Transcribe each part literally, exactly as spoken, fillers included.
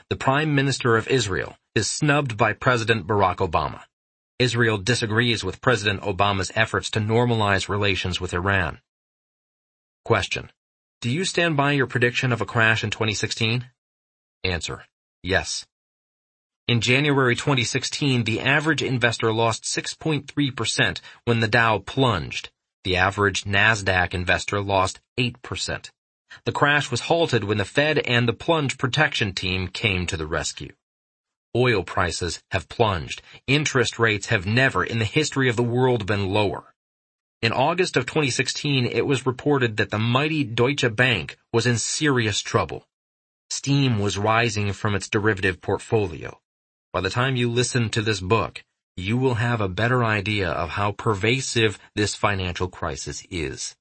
The Prime Minister of Israel is snubbed by President Barack Obama. Israel disagrees with President Obama's efforts to normalize relations with Iran. Question. Do you stand by your prediction of a crash in twenty sixteen? Answer. Yes. In January twenty sixteen, the average investor lost six point three percent when the Dow plunged. The average NASDAQ investor lost eight percent. The crash was halted when the Fed and the plunge protection team came to the rescue. Oil prices have plunged. Interest rates have never in the history of the world been lower. In August of twenty sixteen, it was reported that the mighty Deutsche Bank was in serious trouble. Steam was rising from its derivative portfolio. By the time you listen to this book, you will have a better idea of how pervasive this financial crisis is.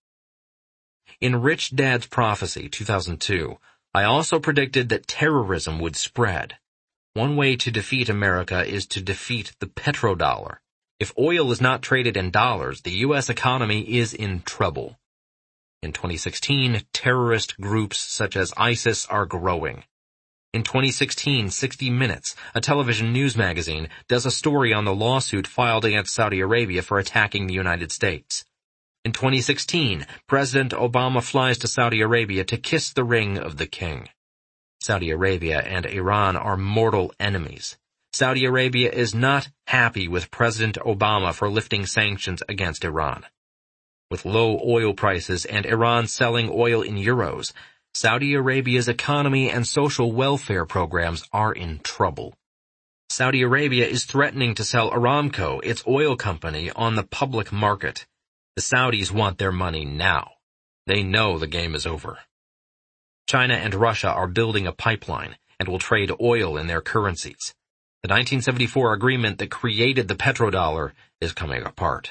In Rich Dad's Prophecy, two thousand two, I also predicted that terrorism would spread. One way to defeat America is to defeat the petrodollar. If oil is not traded in dollars, the U S economy is in trouble. In twenty sixteen, terrorist groups such as ISIS are growing. In twenty sixteen, sixty minutes, a television news magazine, does a story on the lawsuit filed against Saudi Arabia for attacking the United States. In twenty sixteen, President Obama flies to Saudi Arabia to kiss the ring of the king. Saudi Arabia and Iran are mortal enemies. Saudi Arabia is not happy with President Obama for lifting sanctions against Iran. With low oil prices and Iran selling oil in euros, Saudi Arabia's economy and social welfare programs are in trouble. Saudi Arabia is threatening to sell Aramco, its oil company, on the public market. The Saudis want their money now. They know the game is over. China and Russia are building a pipeline and will trade oil in their currencies. The nineteen seventy-four agreement that created the petrodollar is coming apart.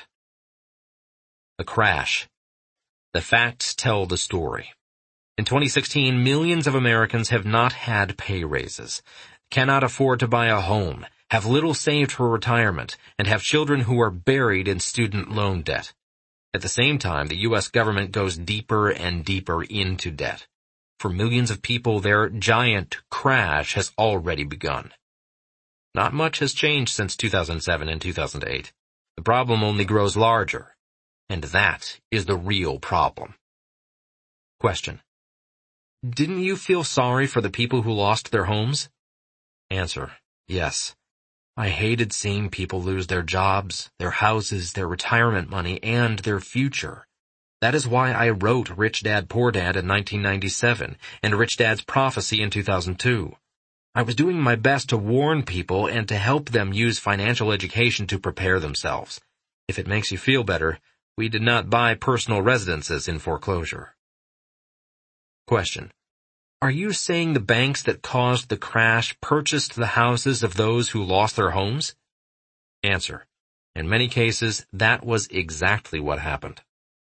The crash. The facts tell the story. In twenty sixteen, millions of Americans have not had pay raises, cannot afford to buy a home, have little saved for retirement, and have children who are buried in student loan debt. At the same time, the U S government goes deeper and deeper into debt. For millions of people, their giant crash has already begun. Not much has changed since two thousand seven and two thousand eight. The problem only grows larger, and that is the real problem. Question. Didn't you feel sorry for the people who lost their homes? Answer. Yes. I hated seeing people lose their jobs, their houses, their retirement money, and their future. That is why I wrote Rich Dad Poor Dad in nineteen ninety-seven and Rich Dad's Prophecy in two thousand two. I was doing my best to warn people and to help them use financial education to prepare themselves. If it makes you feel better, we did not buy personal residences in foreclosure. Question. Are you saying the banks that caused the crash purchased the houses of those who lost their homes? Answer. In many cases, that was exactly what happened.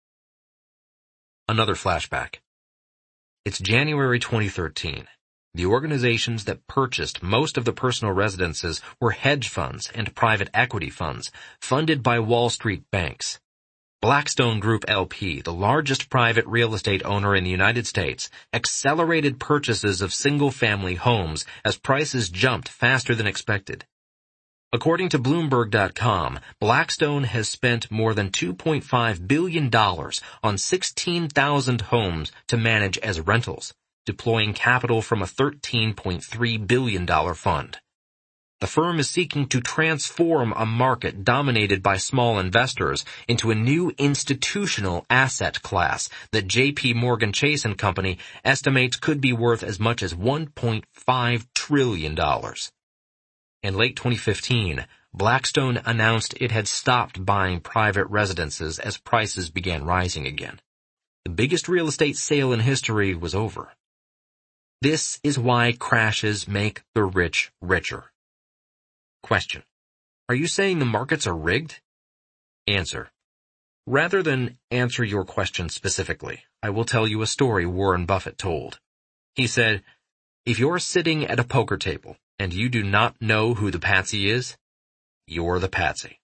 Another flashback. It's January twenty thirteen. The organizations that purchased most of the personal residences were hedge funds and private equity funds, funded by Wall Street banks. Blackstone Group L P, the largest private real estate owner in the United States, accelerated purchases of single-family homes as prices jumped faster than expected. According to Bloomberg dot com, Blackstone has spent more than two point five billion dollars on sixteen thousand homes to manage as rentals, deploying capital from a thirteen point three billion dollars fund. The firm is seeking to transform a market dominated by small investors into a new institutional asset class that J P Morgan Chase and Company estimates could be worth as much as one point five trillion dollars. In late twenty fifteen, Blackstone announced it had stopped buying private residences as prices began rising again. The biggest real estate sale in history was over. This is why crashes make the rich richer. Question. Are you saying the markets are rigged? Answer. Rather than answer your question specifically, I will tell you a story Warren Buffett told. He said, if you're sitting at a poker table and you do not know who the patsy is, you're the patsy.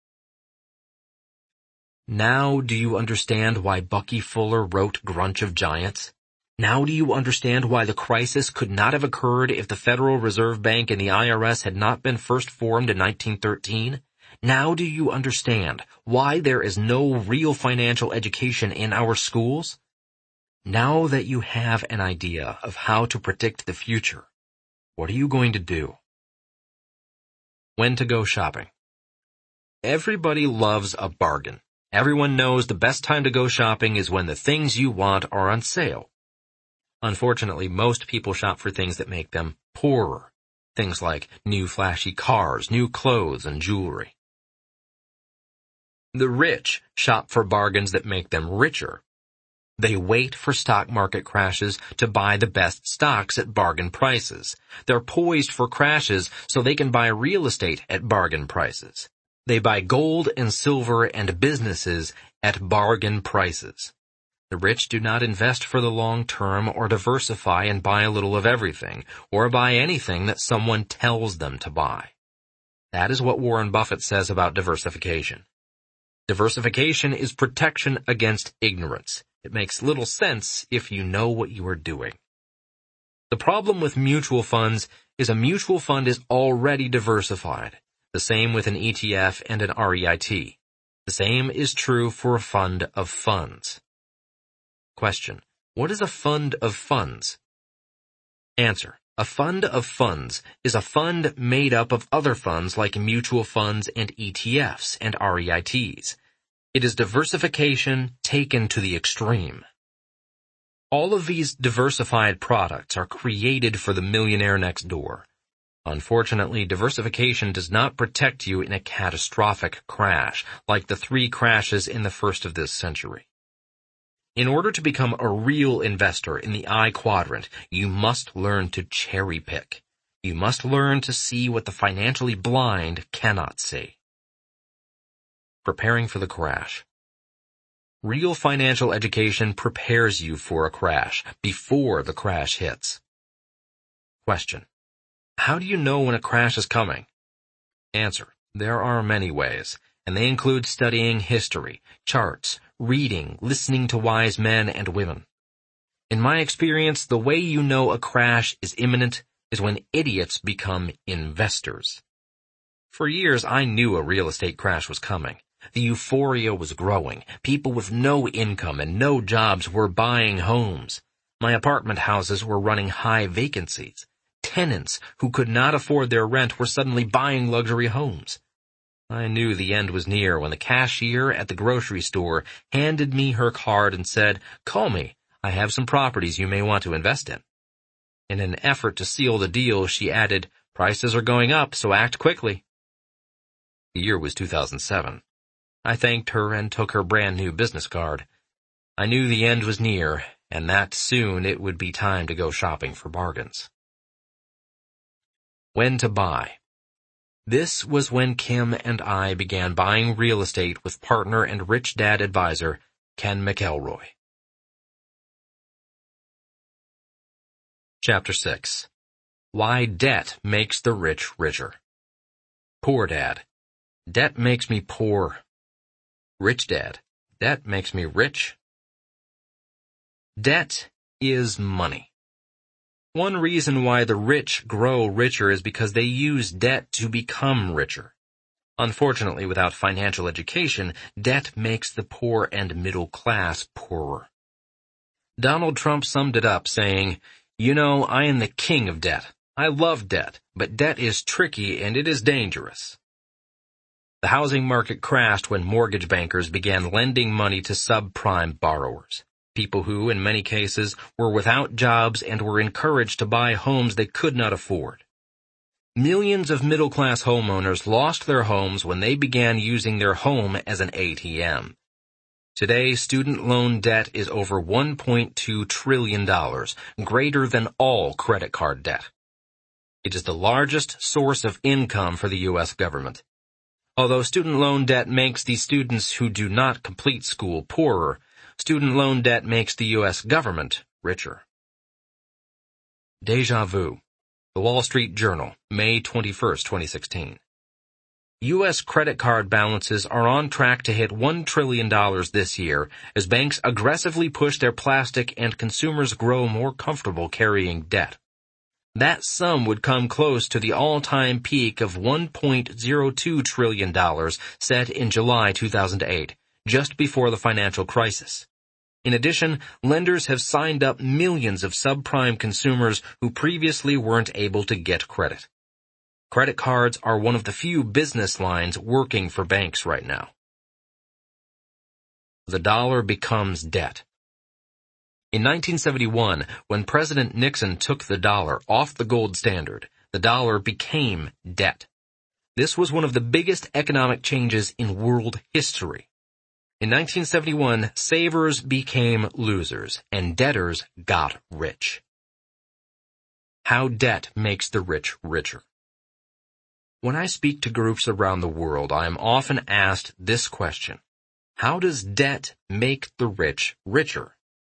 Now do you understand why Bucky Fuller wrote Grunch of Giants? Now do you understand why the crisis could not have occurred if the Federal Reserve Bank and the I R S had not been first formed in nineteen thirteen? Now do you understand why there is no real financial education in our schools? Now that you have an idea of how to predict the future, what are you going to do? When to go shopping. Everybody loves a bargain. Everyone knows the best time to go shopping is when the things you want are on sale. Unfortunately, most people shop for things that make them poorer. Things like new flashy cars, new clothes, and jewelry. The rich shop for bargains that make them richer. They wait for stock market crashes to buy the best stocks at bargain prices. They're poised for crashes so they can buy real estate at bargain prices. They buy gold and silver and businesses at bargain prices. The rich do not invest for the long term or diversify and buy a little of everything, or buy anything that someone tells them to buy. That is what Warren Buffett says about diversification. Diversification is protection against ignorance. It makes little sense if you know what you are doing. The problem with mutual funds is a mutual fund is already diversified. The same with an E T F and an R E I T. The same is true for a fund of funds. Question. What is a fund of funds? Answer. A fund of funds is a fund made up of other funds like mutual funds and E T Fs and R E I Ts. It is diversification taken to the extreme. All of these diversified products are created for the millionaire next door. Unfortunately, diversification does not protect you in a catastrophic crash, like the three crashes in the first of this century. In order to become a real investor in the I quadrant, you must learn to cherry pick. You must learn to see what the financially blind cannot see. Preparing for the crash. Real financial education prepares you for a crash before the crash hits. Question. How do you know when a crash is coming? Answer. There are many ways, and they include studying history, charts, reading, listening to wise men and women. In my experience, the way you know a crash is imminent is when idiots become investors. For years, I knew a real estate crash was coming. The euphoria was growing. People with no income and no jobs were buying homes. My apartment houses were running high vacancies. Tenants who could not afford their rent were suddenly buying luxury homes. I knew the end was near when the cashier at the grocery store handed me her card and said, "Call me. I have some properties you may want to invest in." In an effort to seal the deal, she added, "Prices are going up, so act quickly." The year was two thousand seven. I thanked her and took her brand new business card. I knew the end was near, and that soon it would be time to go shopping for bargains. When to buy. This was when Kim and I began buying real estate with partner and rich dad advisor Ken McElroy. Chapter six. Why debt makes the rich richer. Poor dad. Debt makes me poor. Rich dad. Debt makes me rich. Debt is money. One reason why the rich grow richer is because they use debt to become richer. Unfortunately, without financial education, debt makes the poor and middle class poorer. Donald Trump summed it up saying, "You know, I am the king of debt. I love debt, but debt is tricky and it is dangerous." The housing market crashed when mortgage bankers began lending money to subprime borrowers, people who, in many cases, were without jobs and were encouraged to buy homes they could not afford. Millions of middle-class homeowners lost their homes when they began using their home as an A T M. Today, student loan debt is over one point two trillion dollars, greater than all credit card debt. It is the largest source of income for the U S government. Although student loan debt makes the students who do not complete school poorer, student loan debt makes the U S government richer. Deja vu. The Wall Street Journal, May twenty-first, twenty sixteen. U S credit card balances are on track to hit one trillion dollars this year as banks aggressively push their plastic and consumers grow more comfortable carrying debt. That sum would come close to the all-time peak of one point zero two trillion dollars set in July two thousand eight, just before the financial crisis. In addition, lenders have signed up millions of subprime consumers who previously weren't able to get credit. Credit cards are one of the few business lines working for banks right now. The dollar becomes debt. In nineteen seventy-one, when President Nixon took the dollar off the gold standard, the dollar became debt. This was one of the biggest economic changes in world history. In nineteen seventy-one, savers became losers, and debtors got rich. How debt makes the rich richer. When I speak to groups around the world, I am often asked this question: how does debt make the rich richer?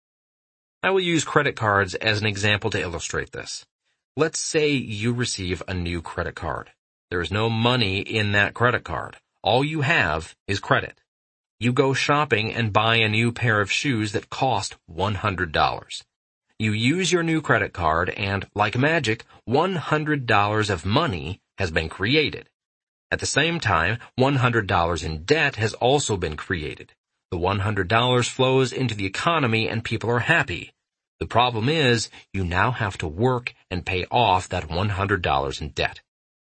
I will use credit cards as an example to illustrate this. Let's say you receive a new credit card. There is no money in that credit card. All you have is credit. You go shopping and buy a new pair of shoes that cost one hundred dollars. You use your new credit card and, like magic, one hundred dollars of money has been created. At the same time, one hundred dollars in debt has also been created. The one hundred dollars flows into the economy and people are happy. The problem is, you now have to work and pay off that one hundred dollars in debt.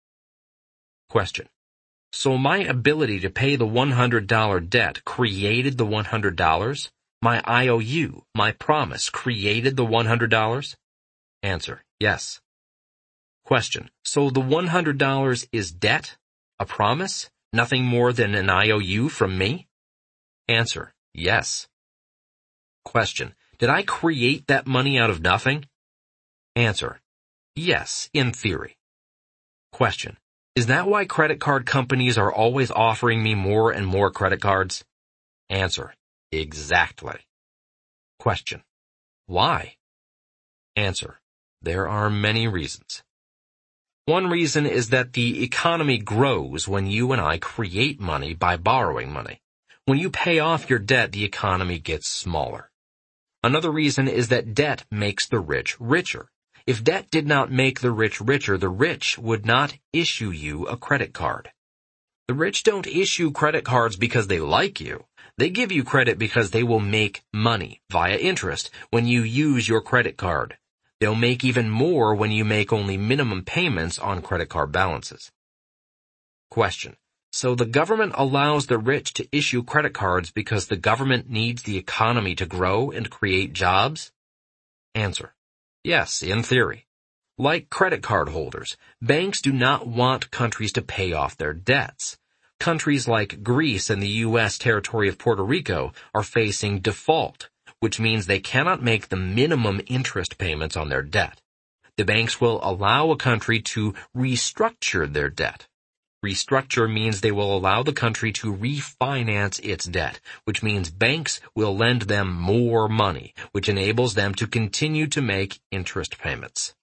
Question: so my ability to pay the one hundred dollars debt created the one hundred dollars? My I O U, my promise, created the one hundred dollars? Answer: yes. Question: so the one hundred dollars is debt? A promise? Nothing more than an I O U from me? Answer: yes. Question: did I create that money out of nothing? Answer: yes, in theory. Question: is that why credit card companies are always offering me more and more credit cards? Answer: exactly. Question: why? Answer: there are many reasons. One reason is that the economy grows when you and I create money by borrowing money. When you pay off your debt, the economy gets smaller. Another reason is that debt makes the rich richer. If debt did not make the rich richer, the rich would not issue you a credit card. The rich don't issue credit cards because they like you. They give you credit because they will make money via interest when you use your credit card. They'll make even more when you make only minimum payments on credit card balances. Question: so the government allows the rich to issue credit cards because the government needs the economy to grow and create jobs? Answer: yes, in theory. Like credit card holders, banks do not want countries to pay off their debts. Countries like Greece and the U S territory of Puerto Rico are facing default, which means they cannot make the minimum interest payments on their debt. The banks will allow a country to restructure their debt. Restructure means they will allow the country to refinance its debt, which means banks will lend them more money, which enables them to continue to make interest payments.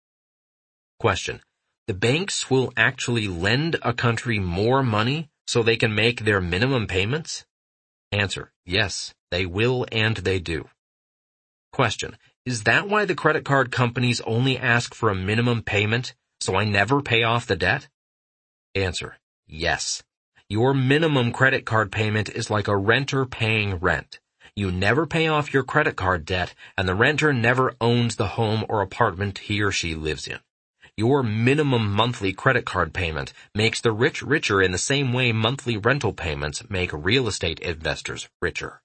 Question: the banks will actually lend a country more money so they can make their minimum payments? Answer: yes, they will and they do. Question: is that why the credit card companies only ask for a minimum payment, so I never pay off the debt? Answer: yes. Your minimum credit card payment is like a renter paying rent. You never pay off your credit card debt, and the renter never owns the home or apartment he or she lives in. Your minimum monthly credit card payment makes the rich richer in the same way monthly rental payments make real estate investors richer.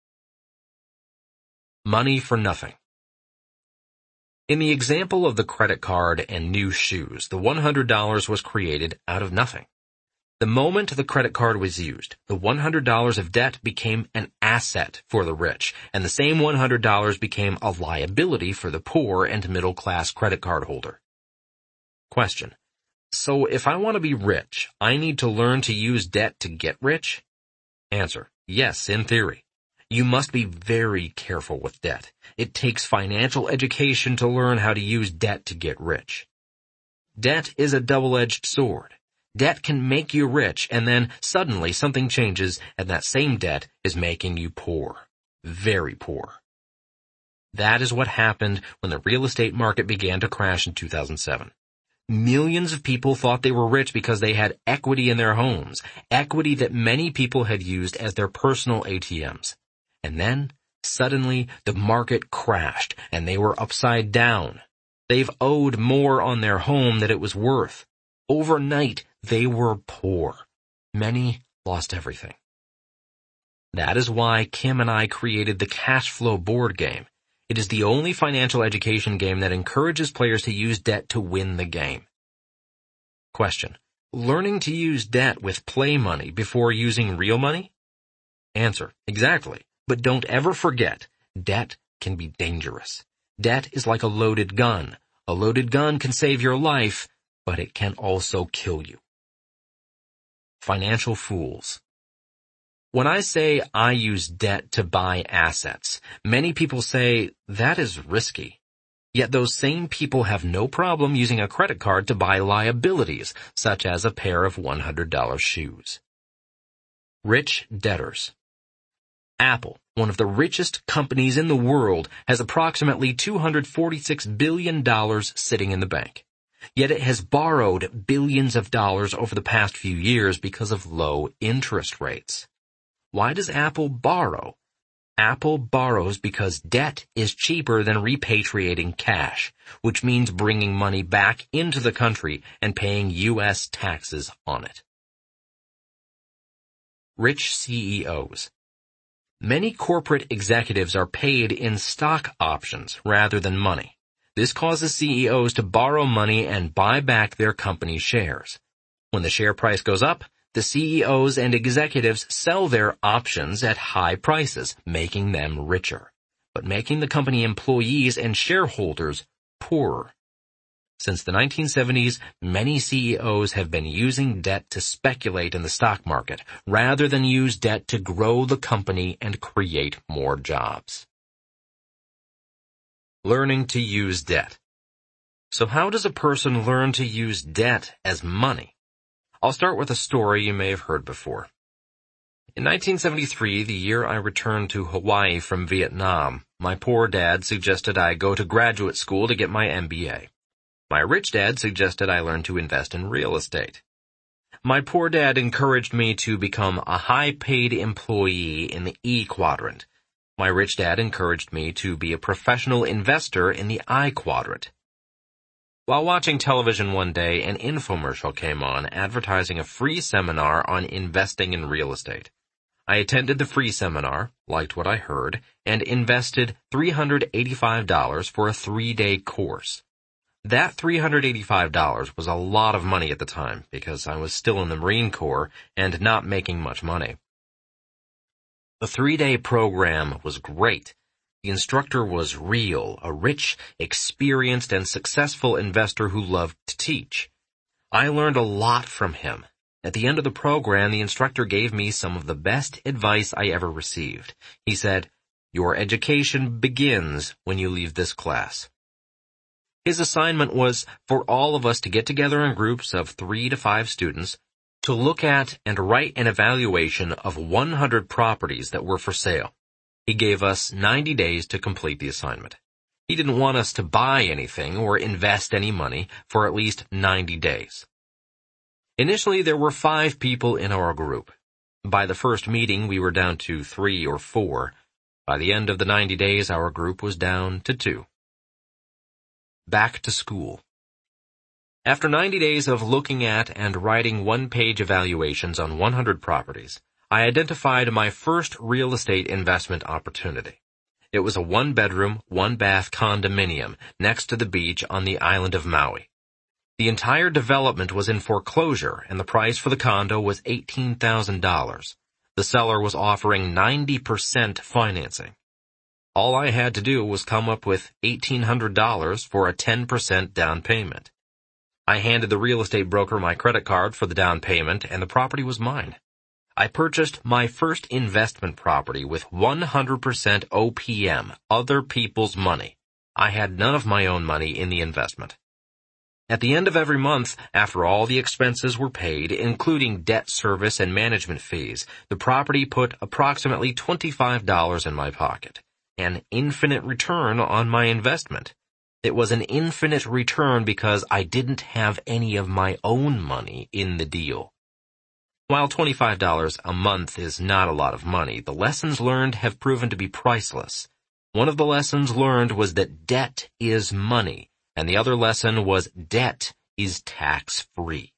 Money for nothing. In the example of the credit card and new shoes, the one hundred dollars was created out of nothing. The moment the credit card was used, the one hundred dollars of debt became an asset for the rich, and the same one hundred dollars became a liability for the poor and middle-class credit card holder. Question: so if I want to be rich, I need to learn to use debt to get rich? Answer: yes, in theory. You must be very careful with debt. It takes financial education to learn how to use debt to get rich. Debt is a double-edged sword. Debt can make you rich, and then suddenly something changes, and that same debt is making you poor. Very poor. That is what happened when the real estate market began to crash in two thousand seven. Millions of people thought they were rich because they had equity in their homes, equity that many people had used as their personal A T Ms. And then, suddenly, the market crashed, and they were upside down. They've owed more on their home than it was worth. Overnight, they were poor. Many lost everything. That is why Kim and I created the Cash Flow board game. It is the only financial education game that encourages players to use debt to win the game. Question: learning to use debt with play money before using real money? Answer: exactly. But don't ever forget, debt can be dangerous. Debt is like a loaded gun. A loaded gun can save your life, but it can also kill you. Financial fools. When I say I use debt to buy assets, many people say that is risky. Yet those same people have no problem using a credit card to buy liabilities, such as a pair of one hundred dollar shoes. Rich debtors. Apple, one of the richest companies in the world, has approximately two hundred forty-six billion dollars sitting in the bank. Yet it has borrowed billions of dollars over the past few years because of low interest rates. Why does Apple borrow? Apple borrows because debt is cheaper than repatriating cash, which means bringing money back into the country and paying U S taxes on it. Rich C E Os. Many corporate executives are paid in stock options rather than money. This causes C E Os to borrow money and buy back their company shares. When the share price goes up, the C E Os and executives sell their options at high prices, making them richer, but making the company employees and shareholders poorer. Since the nineteen seventies, many C E Os have been using debt to speculate in the stock market, rather than use debt to grow the company and create more jobs. Learning to use debt. So how does a person learn to use debt as money? I'll start with a story you may have heard before. In nineteen seventy-three, the year I returned to Hawaii from Vietnam, my poor dad suggested I go to graduate school to get my M B A. My rich dad suggested I learn to invest in real estate. My poor dad encouraged me to become a high-paid employee in the E quadrant. My rich dad encouraged me to be a professional investor in the I quadrant. While watching television one day, an infomercial came on advertising a free seminar on investing in real estate. I attended the free seminar, liked what I heard, and invested three hundred eighty-five dollars for a three-day course. That three hundred eighty-five dollars was a lot of money at the time because I was still in the Marine Corps and not making much money. The three-day program was great. The instructor was real, a rich, experienced, and successful investor who loved to teach. I learned a lot from him. At the end of the program, the instructor gave me some of the best advice I ever received. He said, "Your education begins when you leave this class." His assignment was for all of us to get together in groups of three to five students to look at and write an evaluation of one hundred properties that were for sale. He gave us ninety days to complete the assignment. He didn't want us to buy anything or invest any money for at least ninety days. Initially, there were five people in our group. By the first meeting, we were down to three or four. By the end of the ninety days, our group was down to two. Back to school. After ninety days of looking at and writing one-page evaluations on one hundred properties, I identified my first real estate investment opportunity. It was a one-bedroom, one-bath condominium next to the beach on the island of Maui. The entire development was in foreclosure, and the price for the condo was eighteen thousand dollars. The seller was offering ninety percent financing. All I had to do was come up with eighteen hundred dollars for a ten percent down payment. I handed the real estate broker my credit card for the down payment, and the property was mine. I purchased my first investment property with one hundred percent O P M, other people's money. I had none of my own money in the investment. At the end of every month, after all the expenses were paid, including debt service and management fees, the property put approximately twenty-five dollars in my pocket. An infinite return on my investment. It was an infinite return because I didn't have any of my own money in the deal. While twenty-five dollars a month is not a lot of money, the lessons learned have proven to be priceless. One of the lessons learned was that debt is money, and the other lesson was debt is tax-free.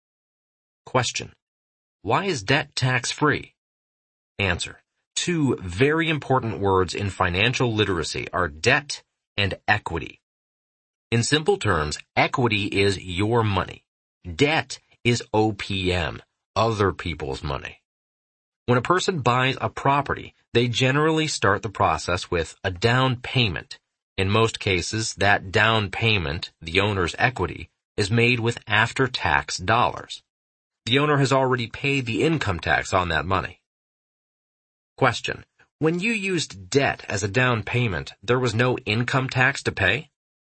Question: why is debt tax-free? Answer: two very important words in financial literacy are debt and equity. In simple terms, equity is your money. Debt is O P M, other people's money. When a person buys a property, they generally start the process with a down payment. In most cases, that down payment, the owner's equity, is made with after-tax dollars. The owner has already paid the income tax on that money. Question: when you used debt as a down payment, there was no income tax to pay?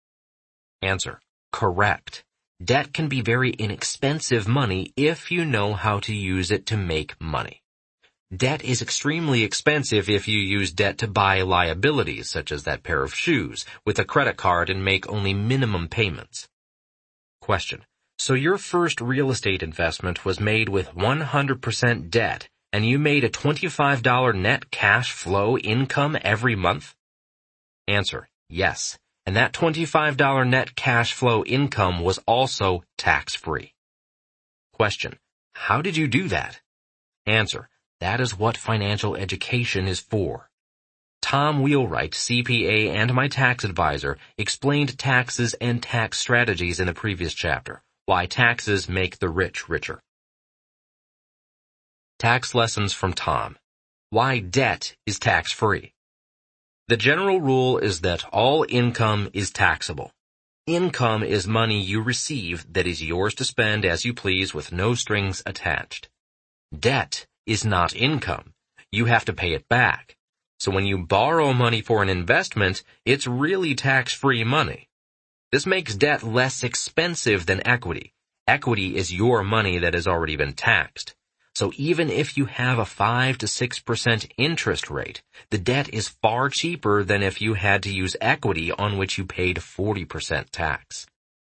Answer: correct. Debt can be very inexpensive money if you know how to use it to make money. Debt is extremely expensive if you use debt to buy liabilities, such as that pair of shoes, with a credit card and make only minimum payments. Question: so your first real estate investment was made with one hundred percent debt, and you made a twenty-five dollars net cash flow income every month? Answer: yes. And that twenty-five dollars net cash flow income was also tax-free. Question: how did you do that? Answer: that is what financial education is for. Tom Wheelwright, C P A and my tax advisor, explained taxes and tax strategies in the previous chapter, why taxes make the rich richer. Tax lessons from Tom. Why debt is tax-free. The general rule is that all income is taxable. Income is money you receive that is yours to spend as you please with no strings attached. Debt is not income. You have to pay it back. So when you borrow money for an investment, it's really tax-free money. This makes debt less expensive than equity. Equity is your money that has already been taxed. So even if you have a five to six percent interest rate, the debt is far cheaper than if you had to use equity on which you paid forty percent tax.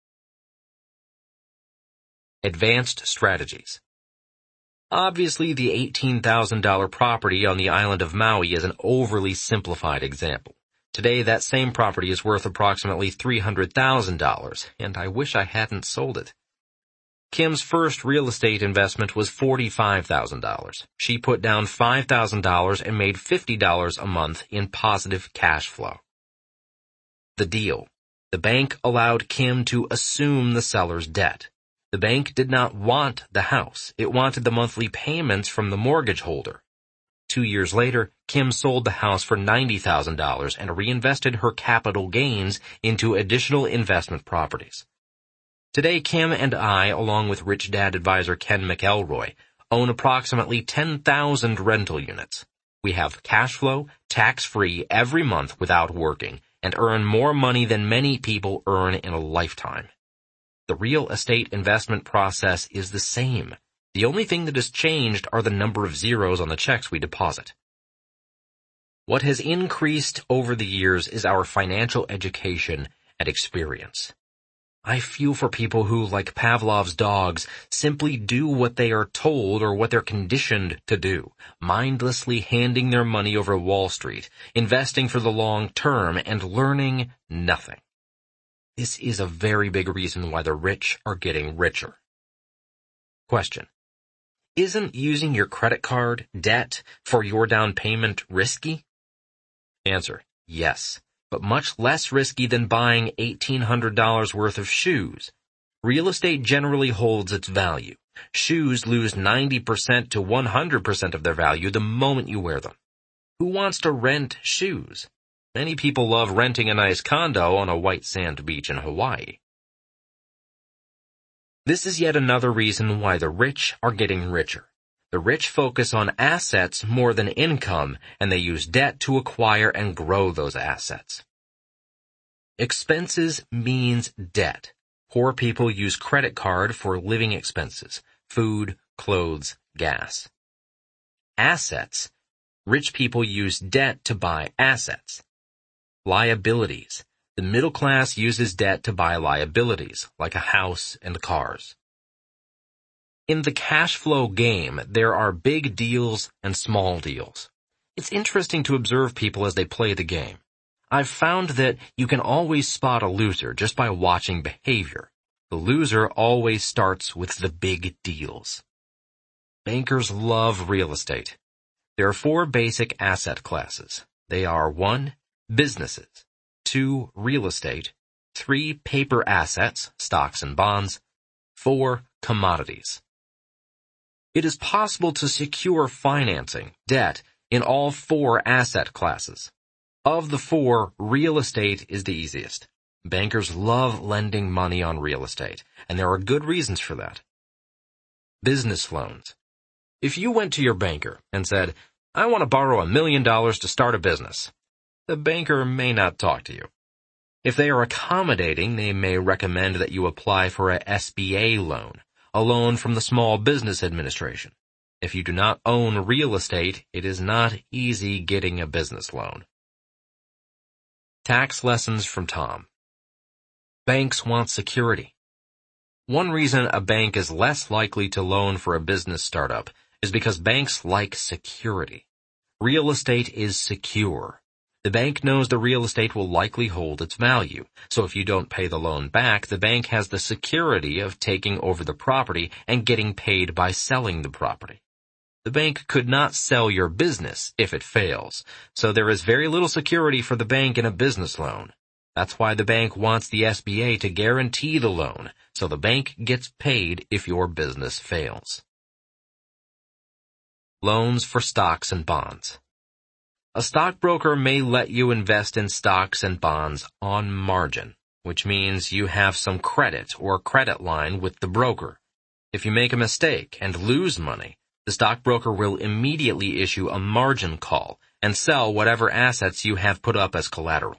Advanced strategies. Obviously, the eighteen thousand dollars property on the island of Maui is an overly simplified example. Today, that same property is worth approximately three hundred thousand dollars, and I wish I hadn't sold it. Kim's first real estate investment was forty-five thousand dollars. She put down five thousand dollars and made fifty dollars a month in positive cash flow. The deal. The bank allowed Kim to assume the seller's debt. The bank did not want the house. It wanted the monthly payments from the mortgage holder. Two years later, Kim sold the house for ninety thousand dollars and reinvested her capital gains into additional investment properties. Today, Kim and I, along with Rich Dad advisor Ken McElroy, own approximately ten thousand rental units. We have cash flow, tax-free every month without working, and earn more money than many people earn in a lifetime. The real estate investment process is the same. The only thing that has changed are the number of zeros on the checks we deposit. What has increased over the years is our financial education and experience. I feel for people who, like Pavlov's dogs, simply do what they are told or what they're conditioned to do, mindlessly handing their money over Wall Street, investing for the long term, and learning nothing. This is a very big reason why the rich are getting richer. Question: isn't using your credit card, debt, for your down payment risky? Answer: yes. But much less risky than buying eighteen hundred dollars worth of shoes. Real estate generally holds its value. Shoes lose ninety percent to one hundred percent of their value the moment you wear them. Who wants to rent shoes? Many people love renting a nice condo on a white sand beach in Hawaii. This is yet another reason why the rich are getting richer. The rich focus on assets more than income, and they use debt to acquire and grow those assets. Expenses means debt. Poor people use credit card for living expenses, food, clothes, gas. Assets. Rich people use debt to buy assets. Liabilities. The middle class uses debt to buy liabilities, like a house and cars. In the cash flow game, there are big deals and small deals. It's interesting to observe people as they play the game. I've found that you can always spot a loser just by watching behavior. The loser always starts with the big deals. Bankers love real estate. There are four basic asset classes. They are one, businesses, two, real estate, three, paper assets, stocks and bonds, four, commodities. It is possible to secure financing, debt, in all four asset classes. Of the four, real estate is the easiest. Bankers love lending money on real estate, and there are good reasons for that. Business loans. If you went to your banker and said, "I want to borrow a million dollars to start a business," the banker may not talk to you. If they are accommodating, they may recommend that you apply for a S B A loan, a loan from the Small Business Administration. If you do not own real estate, it is not easy getting a business loan. Tax lessons from Tom. Banks want security. One reason a bank is less likely to loan for a business startup is because banks like security. Real estate is secure. The bank knows the real estate will likely hold its value, so if you don't pay the loan back, the bank has the security of taking over the property and getting paid by selling the property. The bank could not sell your business if it fails, so there is very little security for the bank in a business loan. That's why the bank wants the S B A to guarantee the loan, so the bank gets paid if your business fails. Loans for stocks and bonds. A stockbroker may let you invest in stocks and bonds on margin, which means you have some credit or credit line with the broker. If you make a mistake and lose money, the stockbroker will immediately issue a margin call and sell whatever assets you have put up as collateral.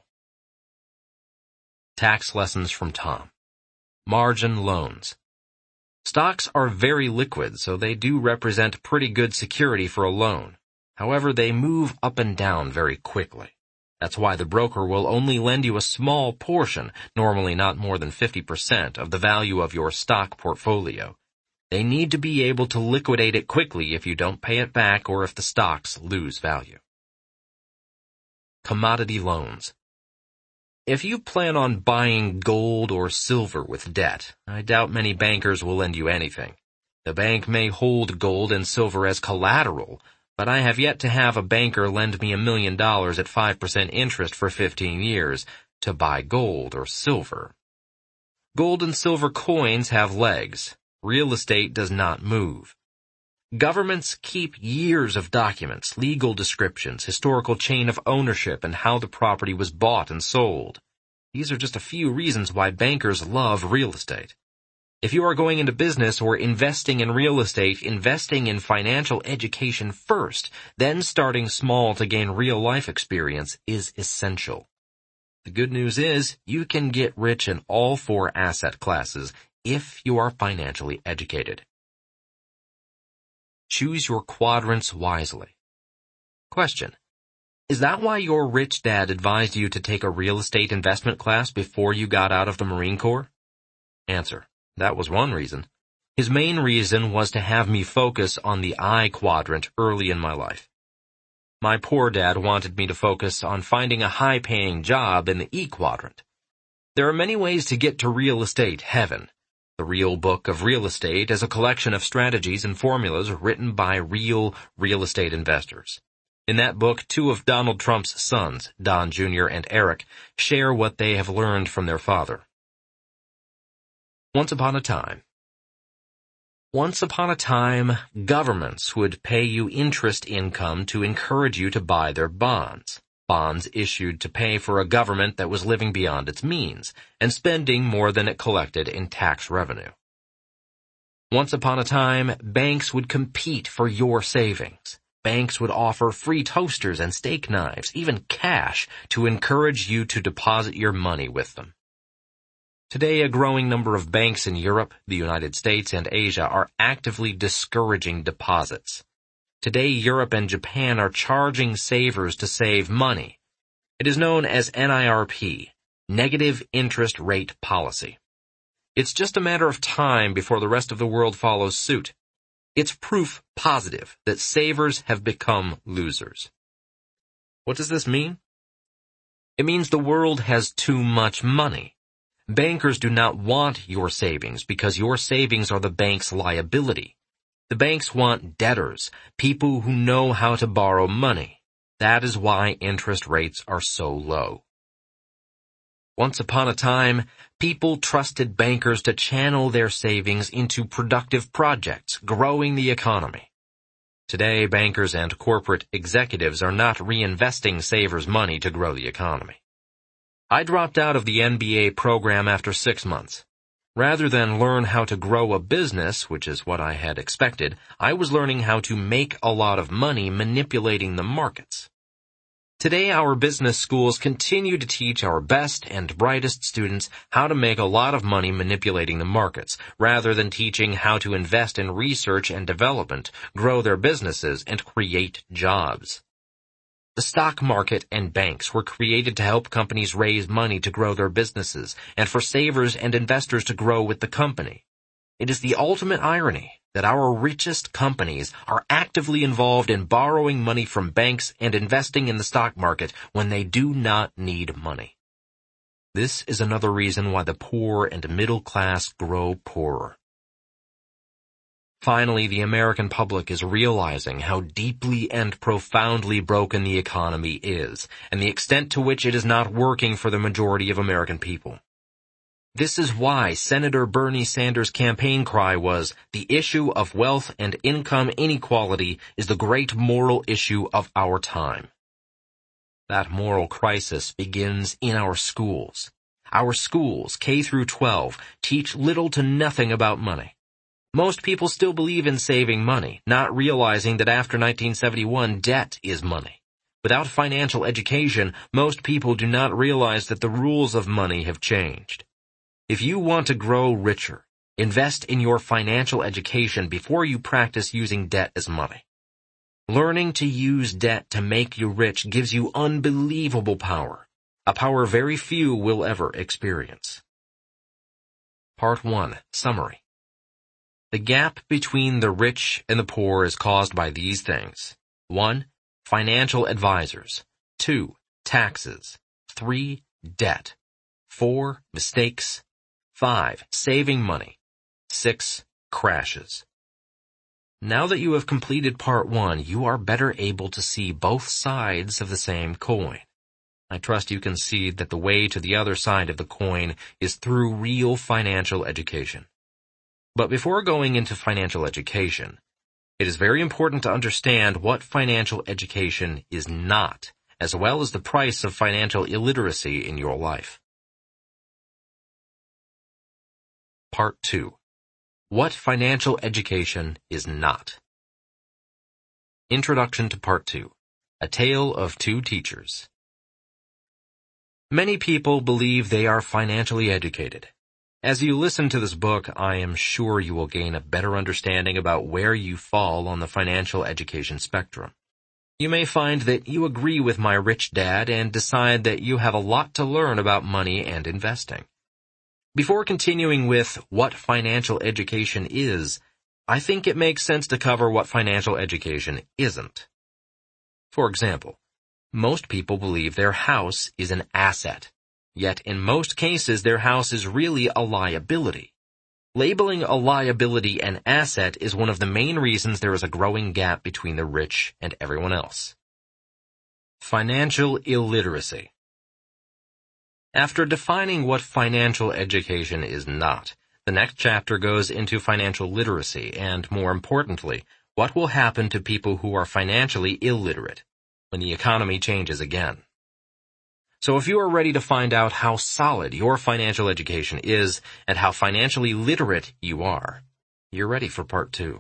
Tax lessons from Tom. Margin loans. Stocks are very liquid, so they do represent pretty good security for a loan. However, they move up and down very quickly. That's why the broker will only lend you a small portion, normally not more than fifty percent, of the value of your stock portfolio. They need to be able to liquidate it quickly if you don't pay it back or if the stocks lose value. Commodity loans. If you plan on buying gold or silver with debt, I doubt many bankers will lend you anything. The bank may hold gold and silver as collateral, but I have yet to have a banker lend me a million dollars at five percent interest for fifteen years to buy gold or silver. Gold and silver coins have legs. Real estate does not move. Governments keep years of documents, legal descriptions, historical chain of ownership, and how the property was bought and sold. These are just a few reasons why bankers love real estate. If you are going into business or investing in real estate, investing in financial education first, then starting small to gain real-life experience is essential. The good news is you can get rich in all four asset classes if you are financially educated. Choose your quadrants wisely. Question. Is that why your rich dad advised you to take a real estate investment class before you got out of the Marine Corps? Answer. That was one reason. His main reason was to have me focus on the I quadrant early in my life. My poor dad wanted me to focus on finding a high-paying job in the E quadrant. There are many ways to get to real estate heaven. The Real Book of Real Estate is a collection of strategies and formulas written by real real estate investors. In that book, two of Donald Trump's sons, Don Junior and Eric, share what they have learned from their father. Once upon a time. Once upon a time, governments would pay you interest income to encourage you to buy their bonds. Bonds issued to pay for a government that was living beyond its means and spending more than it collected in tax revenue. Once upon a time, banks would compete for your savings. Banks would offer free toasters and steak knives, even cash, to encourage you to deposit your money with them. Today, a growing number of banks in Europe, the United States, and Asia are actively discouraging deposits. Today, Europe and Japan are charging savers to save money. It is known as N I R P, Negative Interest Rate Policy. It's just a matter of time before the rest of the world follows suit. It's proof positive that savers have become losers. What does this mean? It means the world has too much money. Bankers do not want your savings because your savings are the bank's liability. The banks want debtors, people who know how to borrow money. That is why interest rates are so low. Once upon a time, people trusted bankers to channel their savings into productive projects, growing the economy. Today, bankers and corporate executives are not reinvesting savers' money to grow the economy. I dropped out of the M B A program after six months. Rather than learn how to grow a business, which is what I had expected, I was learning how to make a lot of money manipulating the markets. Today, our business schools continue to teach our best and brightest students how to make a lot of money manipulating the markets, rather than teaching how to invest in research and development, grow their businesses, and create jobs. The stock market and banks were created to help companies raise money to grow their businesses, and for savers and investors to grow with the company. It is the ultimate irony that our richest companies are actively involved in borrowing money from banks and investing in the stock market when they do not need money. This is another reason why the poor and middle class grow poorer. Finally, the American public is realizing how deeply and profoundly broken the economy is, and the extent to which it is not working for the majority of American people. This is why Senator Bernie Sanders' campaign cry was, "The issue of wealth and income inequality is the great moral issue of our time." That moral crisis begins in our schools. Our schools, K through twelve, teach little to nothing about money. Most people still believe in saving money, not realizing that after nineteen seventy-one, debt is money. Without financial education, most people do not realize that the rules of money have changed. If you want to grow richer, invest in your financial education before you practice using debt as money. Learning to use debt to make you rich gives you unbelievable power, a power very few will ever experience. Part one. Summary. The gap between the rich and the poor is caused by these things. one. Financial advisors. two. Taxes. three. Debt. four. Mistakes. five. Saving money. six. Crashes. Now that you have completed part one, you are better able to see both sides of the same coin. I trust you can see that the way to the other side of the coin is through real financial education. But before going into financial education, it is very important to understand what financial education is not, as well as the price of financial illiteracy in your life. Part two. What financial education is not. Introduction to Part two. A Tale of Two Teachers. Many people believe they are financially educated. As you listen to this book, I am sure you will gain a better understanding about where you fall on the financial education spectrum. You may find that you agree with my rich dad and decide that you have a lot to learn about money and investing. Before continuing with what financial education is, I think it makes sense to cover what financial education isn't. For example, most people believe their house is an asset. Yet in most cases, their house is really a liability. Labeling a liability an asset is one of the main reasons there is a growing gap between the rich and everyone else. Financial illiteracy. After defining what financial education is not, the next chapter goes into financial literacy and, more importantly, what will happen to people who are financially illiterate when the economy changes again. So if you are ready to find out how solid your financial education is and how financially literate you are, you're ready for part two.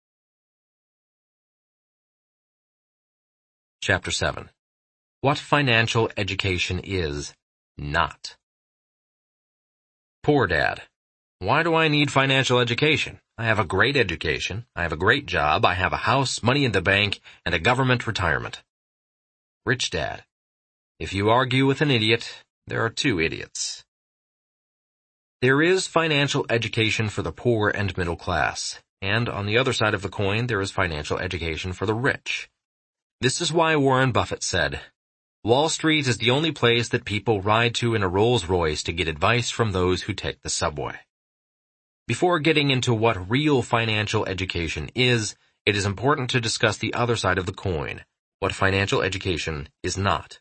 Chapter seven. What financial education is not. Poor Dad. Why do I need financial education? I have a great education, I have a great job, I have a house, money in the bank, and a government retirement. Rich Dad. If you argue with an idiot, there are two idiots. There is financial education for the poor and middle class, and on the other side of the coin there is financial education for the rich. This is why Warren Buffett said, Wall Street is the only place that people ride to in a Rolls-Royce to get advice from those who take the subway. Before getting into what real financial education is, it is important to discuss the other side of the coin, what financial education is not.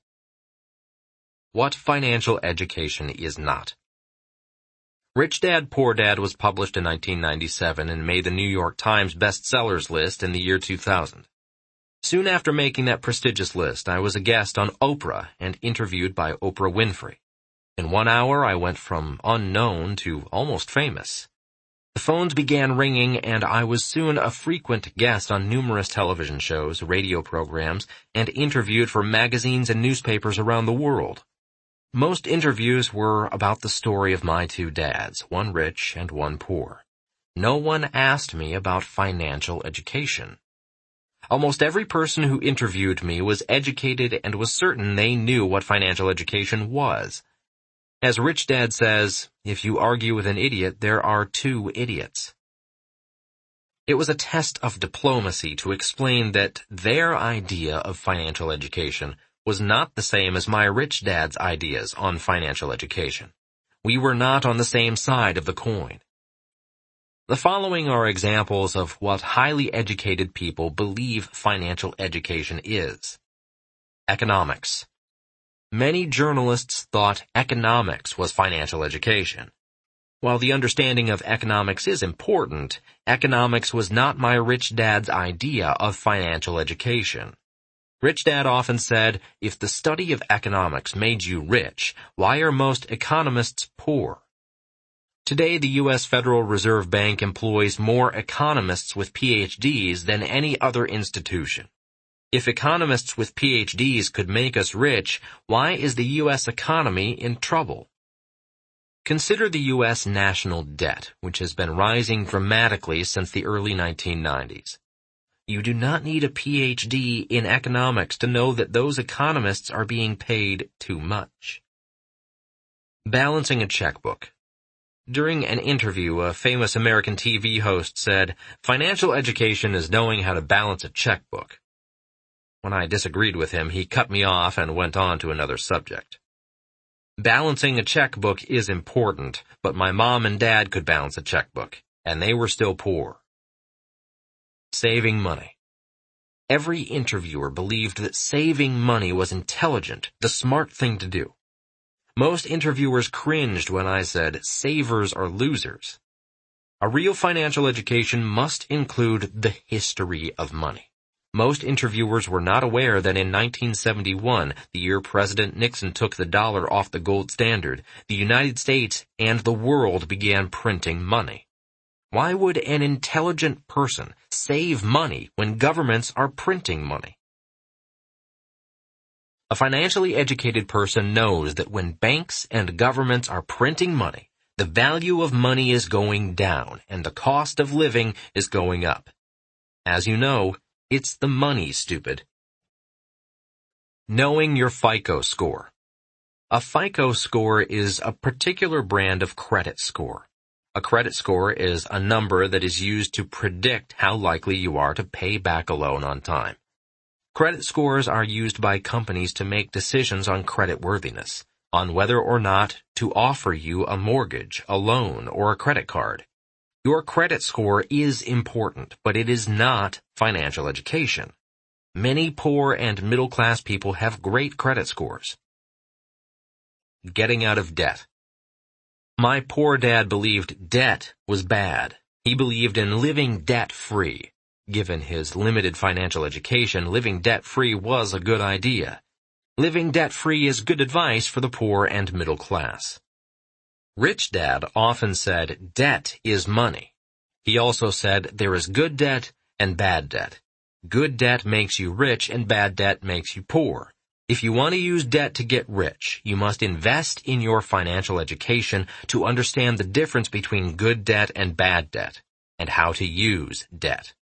What financial education is not. Rich Dad, Poor Dad was published in nineteen ninety-seven and made the New York Times bestsellers list in the year two thousand. Soon after making that prestigious list, I was a guest on Oprah and interviewed by Oprah Winfrey. In one hour, I went from unknown to almost famous. The phones began ringing, and I was soon a frequent guest on numerous television shows, radio programs, and interviewed for magazines and newspapers around the world. Most interviews were about the story of my two dads, one rich and one poor. No one asked me about financial education. Almost every person who interviewed me was educated and was certain they knew what financial education was. As Rich Dad says, if you argue with an idiot, there are two idiots. It was a test of diplomacy to explain that their idea of financial education was not the same as my rich dad's ideas on financial education. We were not on the same side of the coin. The following are examples of what highly educated people believe financial education is. Economics. Many journalists thought economics was financial education. While the understanding of economics is important, economics was not my rich dad's idea of financial education. Rich Dad often said, if the study of economics made you rich, why are most economists poor? Today, the U S Federal Reserve Bank employs more economists with P H Ds than any other institution. If economists with P H Ds could make us rich, why is the U S economy in trouble? Consider the U S national debt, which has been rising dramatically since the early nineteen nineties. You do not need a P H D in economics to know that those economists are being paid too much. Balancing a checkbook. During an interview, a famous American T V host said, "Financial education is knowing how to balance a checkbook." When I disagreed with him, he cut me off and went on to another subject. Balancing a checkbook is important, but my mom and dad could balance a checkbook, and they were still poor. Saving money. Every interviewer believed that saving money was intelligent, the smart thing to do. Most interviewers cringed when I said, savers are losers. A real financial education must include the history of money. Most interviewers were not aware that in nineteen seventy-one, the year President Nixon took the dollar off the gold standard, the United States and the world began printing money. Why would an intelligent person save money when governments are printing money? A financially educated person knows that when banks and governments are printing money, the value of money is going down and the cost of living is going up. As you know, it's the money, stupid. Knowing your FICO score. A FICO score is a particular brand of credit score. A credit score is a number that is used to predict how likely you are to pay back a loan on time. Credit scores are used by companies to make decisions on creditworthiness, on whether or not to offer you a mortgage, a loan, or a credit card. Your credit score is important, but it is not financial education. Many poor and middle-class people have great credit scores. Getting out of debt. My poor dad believed debt was bad. He believed in living debt-free. Given his limited financial education, living debt-free was a good idea. Living debt-free is good advice for the poor and middle class. Rich Dad often said, debt is money. He also said, there is good debt and bad debt. Good debt makes you rich and bad debt makes you poor. If you want to use debt to get rich, you must invest in your financial education to understand the difference between good debt and bad debt, and how to use debt.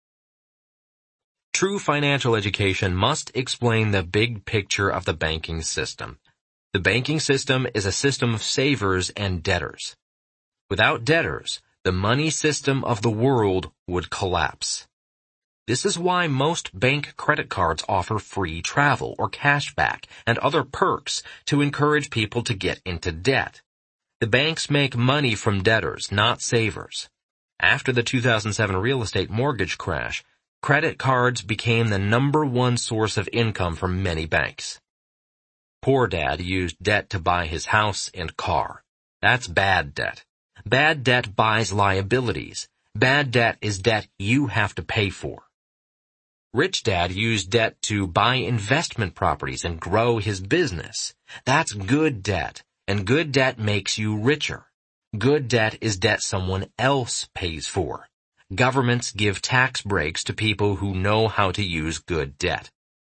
True financial education must explain the big picture of the banking system. The banking system is a system of savers and debtors. Without debtors, the money system of the world would collapse. This is why most bank credit cards offer free travel or cashback and other perks to encourage people to get into debt. The banks make money from debtors, not savers. After the two thousand seven real estate mortgage crash, credit cards became the number one source of income for many banks. Poor Dad used debt to buy his house and car. That's bad debt. Bad debt buys liabilities. Bad debt is debt you have to pay for. Rich Dad used debt to buy investment properties and grow his business. That's good debt, and good debt makes you richer. Good debt is debt someone else pays for. Governments give tax breaks to people who know how to use good debt.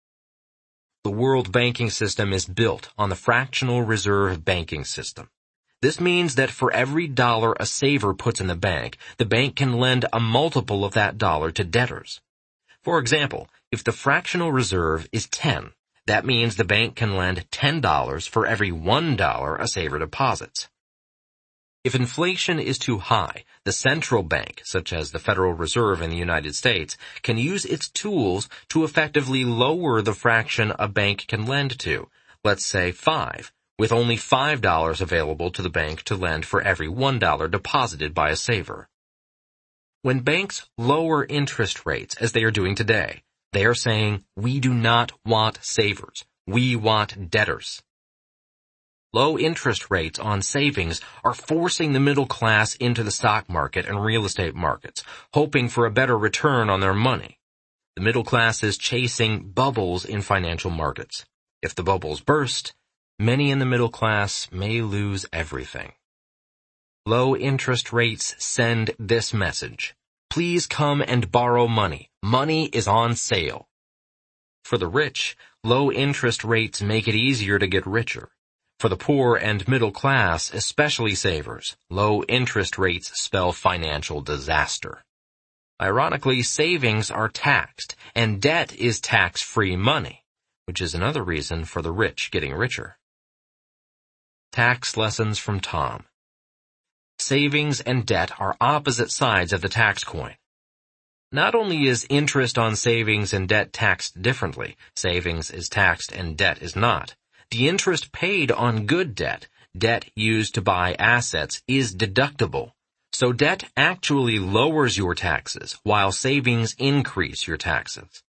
The world banking system is built on the fractional reserve banking system. This means that for every dollar a saver puts in the bank, the bank can lend a multiple of that dollar to debtors. For example, if the fractional reserve is ten, that means the bank can lend ten dollars for every one dollar a saver deposits. If inflation is too high, the central bank, such as the Federal Reserve in the United States, can use its tools to effectively lower the fraction a bank can lend to, let's say five, with only five dollars available to the bank to lend for every one dollar deposited by a saver. When banks lower interest rates, as they are doing today, they are saying, we do not want savers. We want debtors. Low interest rates on savings are forcing the middle class into the stock market and real estate markets, hoping for a better return on their money. The middle class is chasing bubbles in financial markets. If the bubbles burst, many in the middle class may lose everything. Low interest rates send this message. Please come and borrow money. Money is on sale. For the rich, low interest rates make it easier to get richer. For the poor and middle class, especially savers, low interest rates spell financial disaster. Ironically, savings are taxed, and debt is tax-free money, which is another reason for the rich getting richer. Tax lessons from Tom. Savings and debt are opposite sides of the tax coin. Not only is interest on savings and debt taxed differently, savings is taxed and debt is not, the interest paid on good debt, debt used to buy assets, is deductible. So debt actually lowers your taxes, while savings increase your taxes.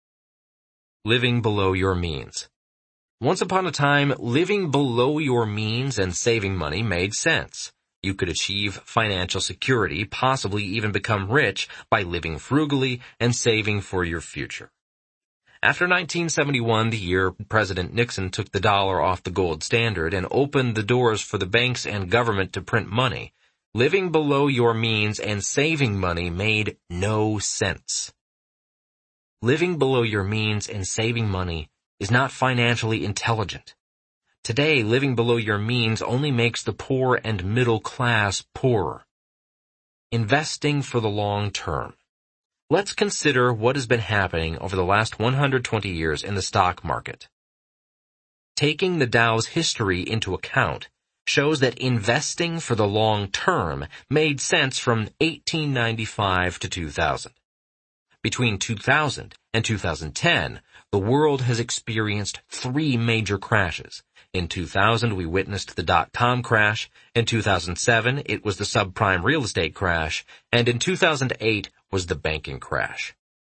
Living below your means. Once upon a time, living below your means and saving money made sense. You could achieve financial security, possibly even become rich by living frugally and saving for your future. After nineteen seventy-one, the year President Nixon took the dollar off the gold standard and opened the doors for the banks and government to print money, living below your means and saving money made no sense. Living below your means and saving money is not financially intelligent. Today, living below your means only makes the poor and middle class poorer. Investing for the long term. Let's consider what has been happening over the last one hundred twenty years in the stock market. Taking the Dow's history into account shows that investing for the long term made sense from eighteen ninety-five to two thousand. Between two thousand and two thousand ten, the world has experienced three major crashes. In two thousand, we witnessed the dot-com crash. In two thousand seven, it was the subprime real estate crash. And in two thousand eight was the banking crash.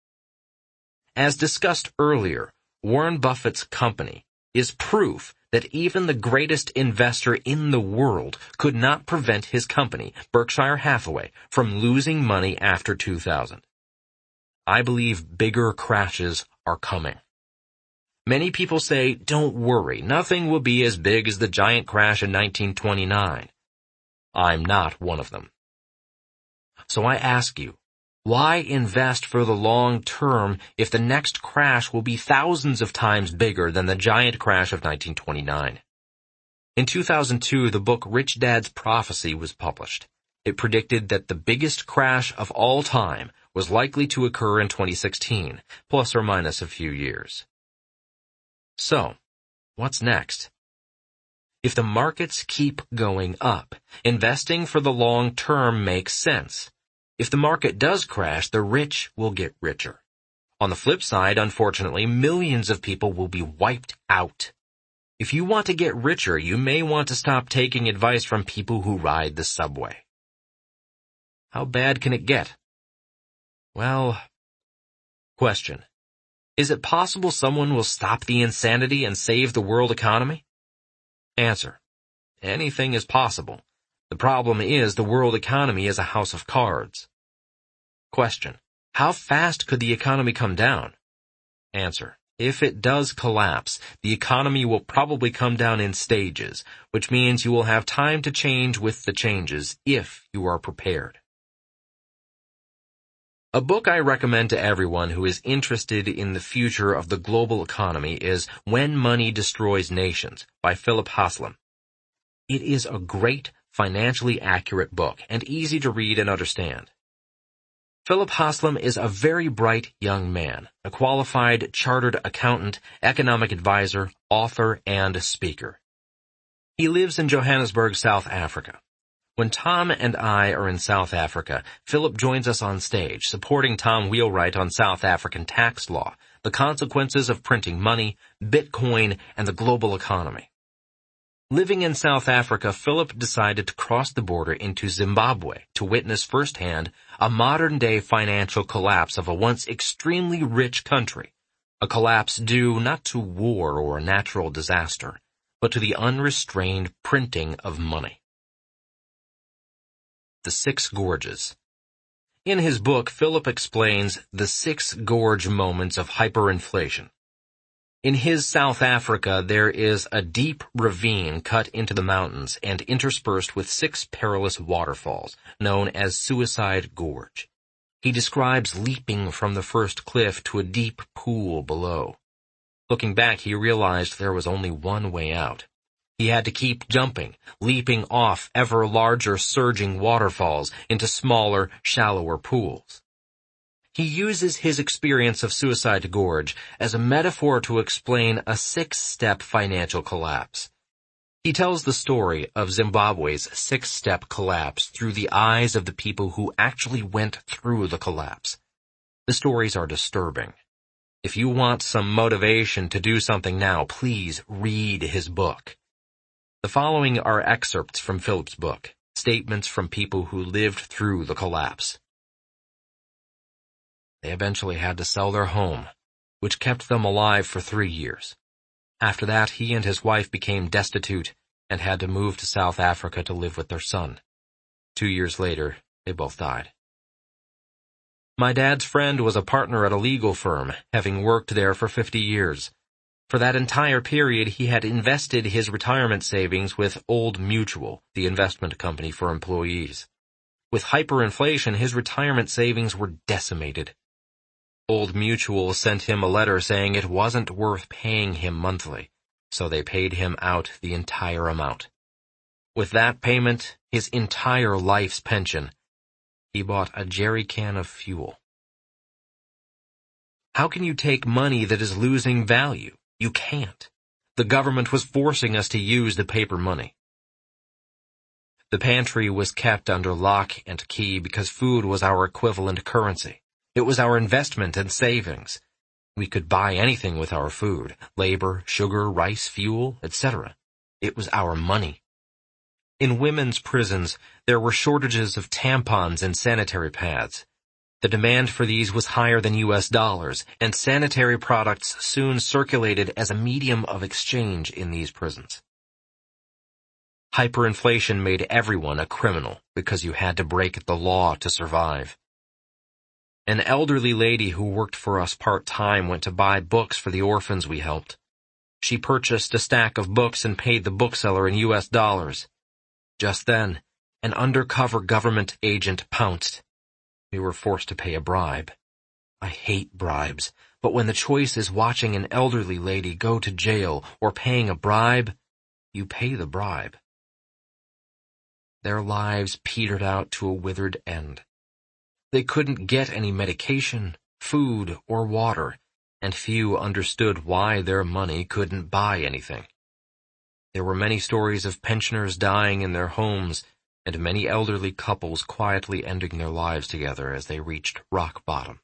As discussed earlier, Warren Buffett's company is proof that even the greatest investor in the world could not prevent his company, Berkshire Hathaway, from losing money after two thousand. I believe bigger crashes are coming. Many people say, don't worry, nothing will be as big as the giant crash in nineteen twenty-nine. I'm not one of them. So I ask you, Why invest for the long term if the next crash will be thousands of times bigger than the giant crash of nineteen twenty-nine? In two thousand two, the book Rich Dad's Prophecy was published. It predicted that the biggest crash of all time was likely to occur in twenty sixteen, plus or minus a few years. So, what's next? If the markets keep going up, investing for the long term makes sense. If the market does crash, the rich will get richer. On the flip side, unfortunately, millions of people will be wiped out. If you want to get richer, you may want to stop taking advice from people who ride the subway. How bad can it get? Well, question. Is it possible someone will stop the insanity and save the world economy? Answer. Anything is possible. The problem is the world economy is a house of cards. Question. How fast could the economy come down? Answer. If it does collapse, the economy will probably come down in stages, which means you will have time to change with the changes if you are prepared. A book I recommend to everyone who is interested in the future of the global economy is When Money Destroys Nations by Philip Haslam. It is a great, financially accurate book and easy to read and understand. Philip Haslam is a very bright young man, a qualified chartered accountant, economic advisor, author, and speaker. He lives in Johannesburg, South Africa. When Tom and I are in South Africa, Philip joins us on stage, supporting Tom Wheelwright on South African tax law, the consequences of printing money, Bitcoin, and the global economy. Living in South Africa, Philip decided to cross the border into Zimbabwe to witness firsthand a modern-day financial collapse of a once extremely rich country, a collapse due not to war or a natural disaster, but to the unrestrained printing of money. The Six Gorges. In his book, Philip explains the six gorge moments of hyperinflation. In his South Africa, there is a deep ravine cut into the mountains and interspersed with six perilous waterfalls, known as Suicide Gorge. He describes leaping from the first cliff to a deep pool below. Looking back, he realized there was only one way out. He had to keep jumping, leaping off ever larger surging waterfalls into smaller, shallower pools. He uses his experience of Suicide Gorge as a metaphor to explain a six-step financial collapse. He tells the story of Zimbabwe's six-step collapse through the eyes of the people who actually went through the collapse. The stories are disturbing. If you want some motivation to do something now, please read his book. The following are excerpts from Philip's book, statements from people who lived through the collapse. They eventually had to sell their home, which kept them alive for three years. After that, he and his wife became destitute and had to move to South Africa to live with their son. Two years later, they both died. My dad's friend was a partner at a legal firm, having worked there for fifty years. For that entire period, he had invested his retirement savings with Old Mutual, the investment company for employees. With hyperinflation, his retirement savings were decimated. Old Mutual sent him a letter saying it wasn't worth paying him monthly, so they paid him out the entire amount. With that payment, his entire life's pension, he bought a jerry can of fuel. How can you take money that is losing value? You can't. The government was forcing us to use the paper money. The pantry was kept under lock and key because food was our equivalent currency. It was our investment and savings. We could buy anything with our food, labor, sugar, rice, fuel, et cetera. It was our money. In women's prisons, there were shortages of tampons and sanitary pads. The demand for these was higher than U S dollars, and sanitary products soon circulated as a medium of exchange in these prisons. Hyperinflation made everyone a criminal because you had to break the law to survive. An elderly lady who worked for us part-time went to buy books for the orphans we helped. She purchased a stack of books and paid the bookseller in U S dollars. Just then, an undercover government agent pounced. we were forced to pay a bribe. I hate bribes, but when the choice is watching an elderly lady go to jail or paying a bribe, you pay the bribe. Their lives petered out to a withered end. They couldn't get any medication, food, or water, and few understood why their money couldn't buy anything. There were many stories of pensioners dying in their homes, and many elderly couples quietly ending their lives together as they reached rock bottom.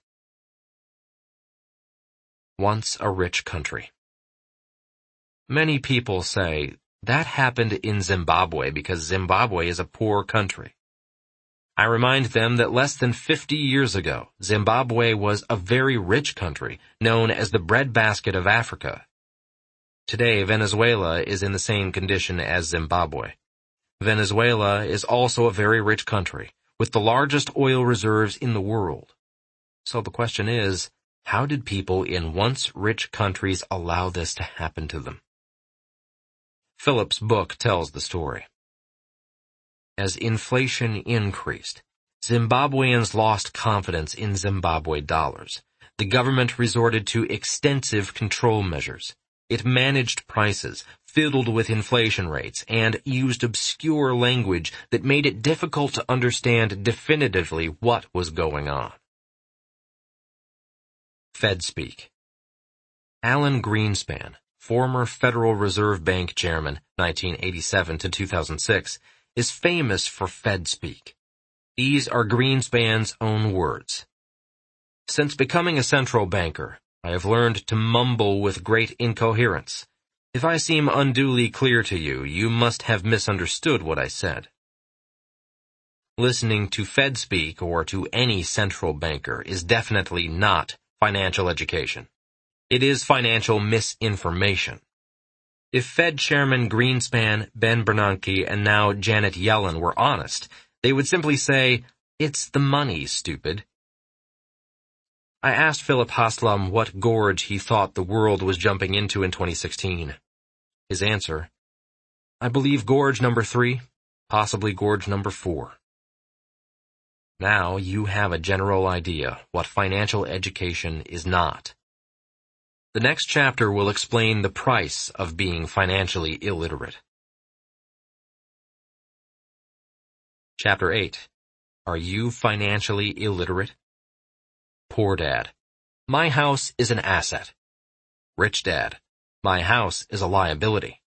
Once a rich country. Many people say, that happened in Zimbabwe because Zimbabwe is a poor country. I remind them that less than fifty years ago, Zimbabwe was a very rich country, known as the breadbasket of Africa. Today, Venezuela is in the same condition as Zimbabwe. Venezuela is also a very rich country, with the largest oil reserves in the world. So the question is, how did people in once rich countries allow this to happen to them? Philip's book tells the story. As inflation increased, Zimbabweans lost confidence in Zimbabwe dollars. The government resorted to extensive control measures. It managed prices, fiddled with inflation rates, and used obscure language that made it difficult to understand definitively what was going on. Fed speak. Alan Greenspan, former Federal Reserve Bank chairman, nineteen eighty-seven to two thousand six, is famous for Fed speak. These are Greenspan's own words. Since becoming a central banker, I have learned to mumble with great incoherence. If I seem unduly clear to you, you must have misunderstood what I said. Listening to Fed speak or to any central banker is definitely not financial education. It is financial misinformation. If Fed Chairman Greenspan, Ben Bernanke, and now Janet Yellen were honest, they would simply say, "It's the money, stupid." I asked Philip Haslam what gorge he thought the world was jumping into in twenty sixteen. His answer, "I believe gorge number three, possibly gorge number four." Now you have a general idea what financial education is not. The next chapter will explain the price of being financially illiterate. Chapter eight. Are you financially illiterate? Poor Dad. My house is an asset. Rich Dad. My house is a liability.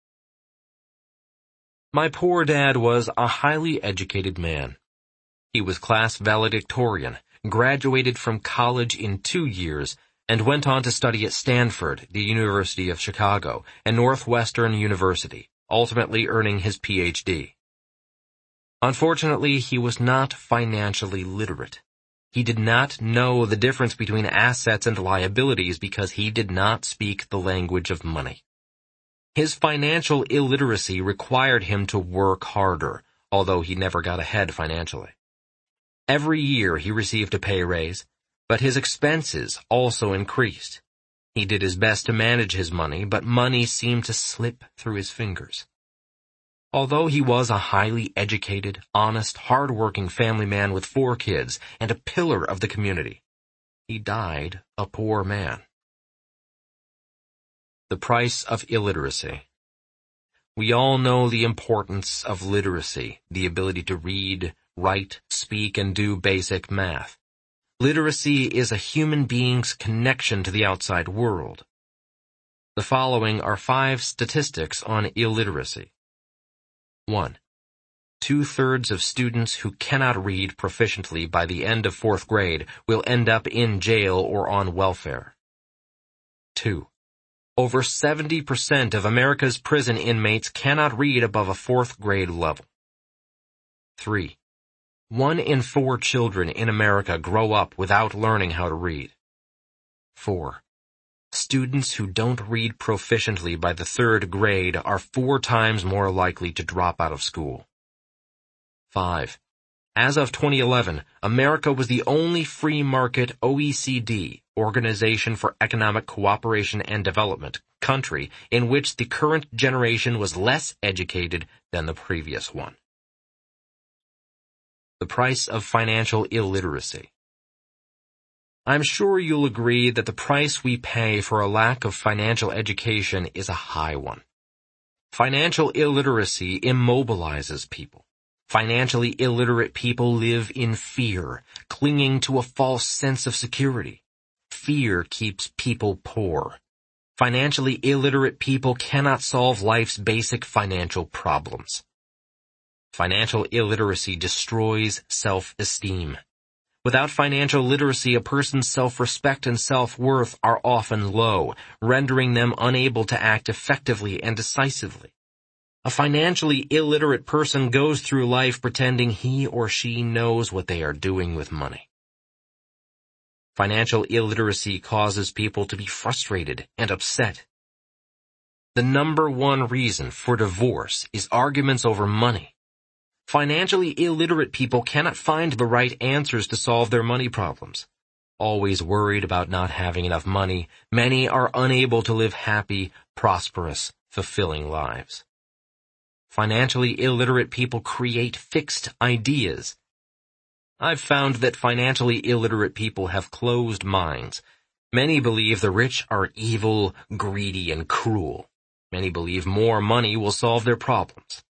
My poor dad was a highly educated man. He was class valedictorian, graduated from college in two years, and went on to study at Stanford, the University of Chicago, and Northwestern University, ultimately earning his P H D. Unfortunately, he was not financially literate. He did not know the difference between assets and liabilities because he did not speak the language of money. His financial illiteracy required him to work harder, although he never got ahead financially. Every year he received a pay raise, but his expenses also increased. He did his best to manage his money, but money seemed to slip through his fingers. Although he was a highly educated, honest, hard-working family man with four kids and a pillar of the community, he died a poor man. The price of illiteracy. We all know the importance of literacy, the ability to read, write, speak, and do basic math. Literacy is a human being's connection to the outside world. The following are five statistics on illiteracy. One. Two-thirds of students who cannot read proficiently by the end of fourth grade will end up in jail or on welfare. Two. Over seventy percent of America's prison inmates cannot read above a fourth grade level. Three. One in four children in America grow up without learning how to read. Four. Students who don't read proficiently by the third grade are four times more likely to drop out of school. Five. As of twenty eleven, America was the only free market O E C D, Organization for Economic Cooperation and Development, country in which the current generation was less educated than the previous one. The price of financial illiteracy. I'm sure you'll agree that the price we pay for a lack of financial education is a high one. Financial illiteracy immobilizes people. Financially illiterate people live in fear, clinging to a false sense of security. Fear keeps people poor. Financially illiterate people cannot solve life's basic financial problems. Financial illiteracy destroys self-esteem. Without financial literacy, a person's self-respect and self-worth are often low, rendering them unable to act effectively and decisively. A financially illiterate person goes through life pretending he or she knows what they are doing with money. Financial illiteracy causes people to be frustrated and upset. The number one reason for divorce is arguments over money. Financially illiterate people cannot find the right answers to solve their money problems. Always worried about not having enough money, many are unable to live happy, prosperous, fulfilling lives. Financially illiterate people create fixed ideas. I've found that financially illiterate people have closed minds. Many believe the rich are evil, greedy, and cruel. Many believe more money will solve their problems.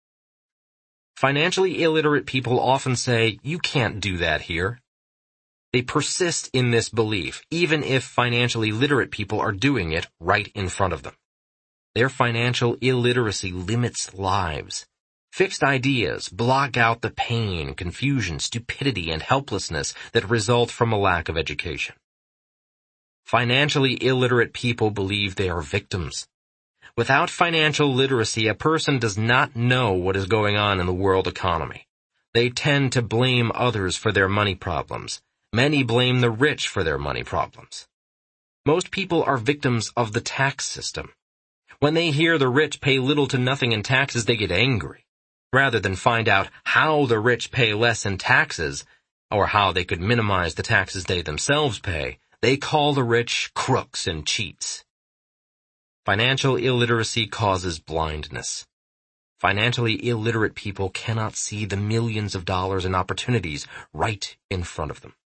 Financially illiterate people often say, "You can't do that here." They persist in this belief, even if financially literate people are doing it right in front of them. Their financial illiteracy limits lives. Fixed ideas block out the pain, confusion, stupidity, and helplessness that result from a lack of education. Financially illiterate people believe they are victims. Without financial literacy, a person does not know what is going on in the world economy. They tend to blame others for their money problems. Many blame the rich for their money problems. Most people are victims of the tax system. When they hear the rich pay little to nothing in taxes, they get angry. Rather than find out how the rich pay less in taxes, or how they could minimize the taxes they themselves pay, they call the rich crooks and cheats. Financial illiteracy causes blindness. Financially illiterate people cannot see the millions of dollars in opportunities right in front of them.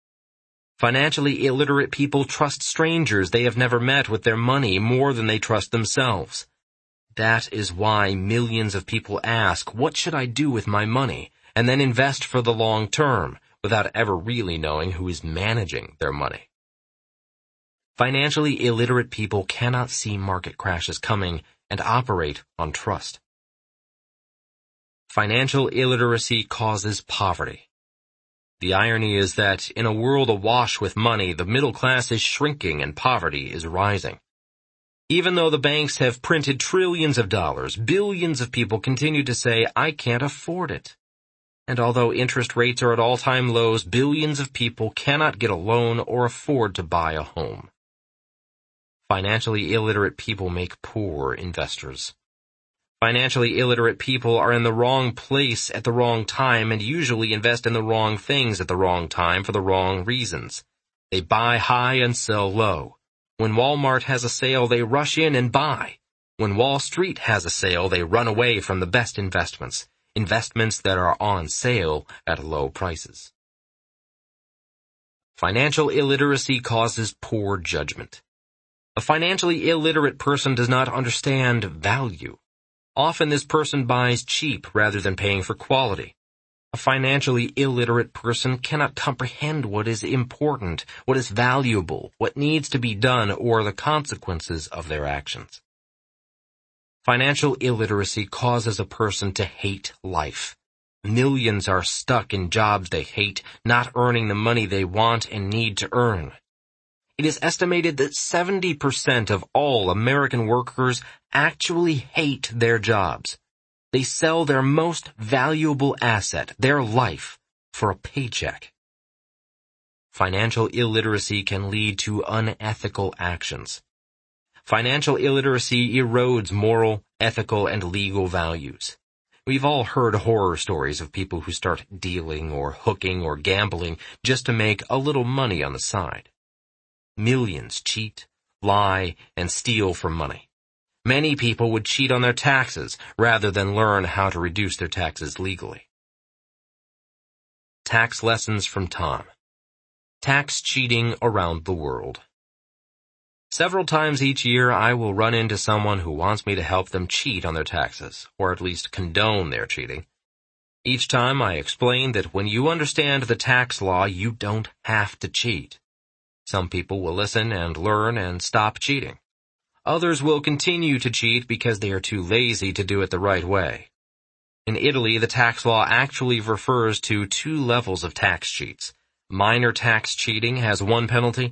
Financially illiterate people trust strangers they have never met with their money more than they trust themselves. That is why millions of people ask, "What should I do with my money?" and then invest for the long term, without ever really knowing who is managing their money. Financially illiterate people cannot see market crashes coming and operate on trust. Financial illiteracy causes poverty. The irony is that in a world awash with money, the middle class is shrinking and poverty is rising. Even though the banks have printed trillions of dollars, billions of people continue to say, "I can't afford it." And although interest rates are at all-time lows, billions of people cannot get a loan or afford to buy a home. Financially illiterate people make poor investors. Financially illiterate people are in the wrong place at the wrong time and usually invest in the wrong things at the wrong time for the wrong reasons. They buy high and sell low. When Walmart has a sale, they rush in and buy. When Wall Street has a sale, they run away from the best investments, investments that are on sale at low prices. Financial illiteracy causes poor judgment. A financially illiterate person does not understand value. Often this person buys cheap rather than paying for quality. A financially illiterate person cannot comprehend what is important, what is valuable, what needs to be done, or the consequences of their actions. Financial illiteracy causes a person to hate life. Millions are stuck in jobs they hate, not earning the money they want and need to earn. It is estimated that seventy percent of all American workers actually hate their jobs. They sell their most valuable asset, their life, for a paycheck. Financial illiteracy can lead to unethical actions. Financial illiteracy erodes moral, ethical, and legal values. We've all heard horror stories of people who start dealing or hooking or gambling just to make a little money on the side. Millions cheat, lie, and steal for money. Many people would cheat on their taxes rather than learn how to reduce their taxes legally. Tax lessons from Tom. Tax cheating around the world. Several times each year I will run into someone who wants me to help them cheat on their taxes, or at least condone their cheating. Each time I explain that when you understand the tax law, you don't have to cheat. Some people will listen and learn and stop cheating. Others will continue to cheat because they are too lazy to do it the right way. In Italy, the tax law actually refers to two levels of tax cheats. Minor tax cheating has one penalty,